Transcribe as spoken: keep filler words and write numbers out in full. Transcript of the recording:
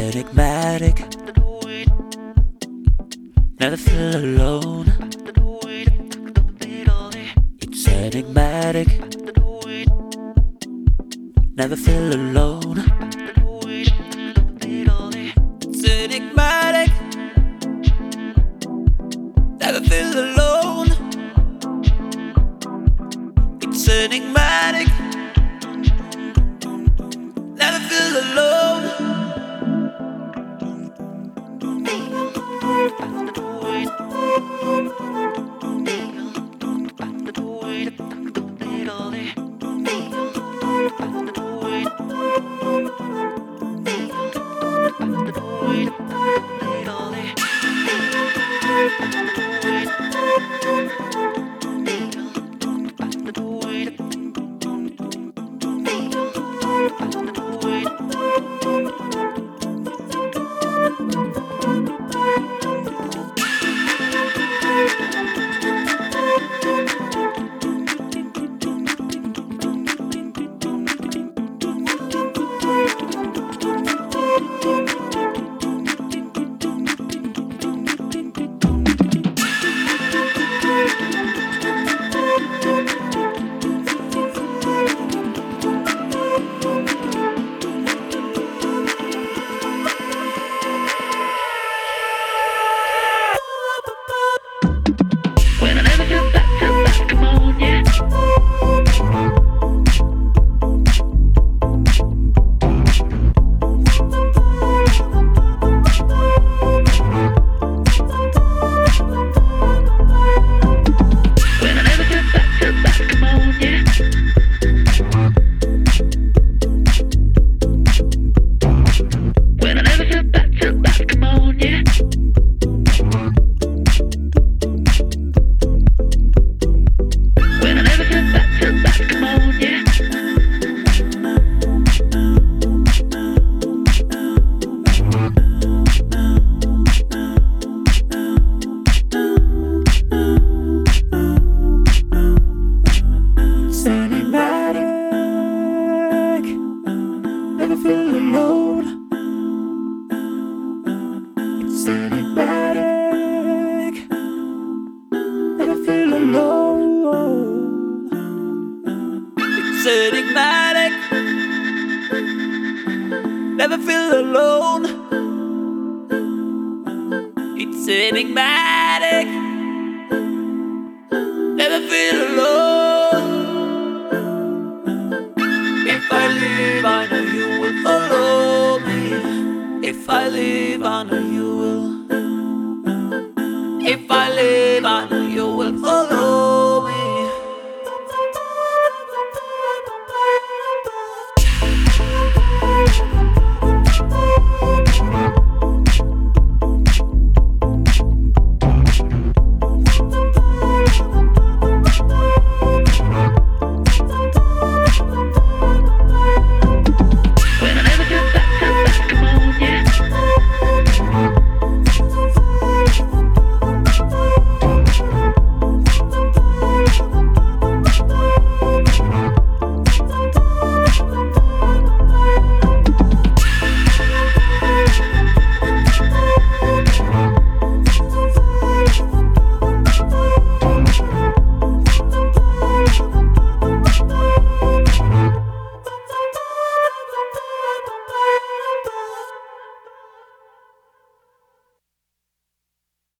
enigmatic. Never feel alone. It's enigmatic. Never feel alone. It's enigmatic. Never feel alone. It's enigmatic. Never feel alone. Never feel alone. It's enigmatic. Never feel alone. It's enigmatic. Never feel alone. It's enigmatic. Never feel alone. If I leave, I know you will follow me. If I leave, I know you will. If I leave, I know you will follow me.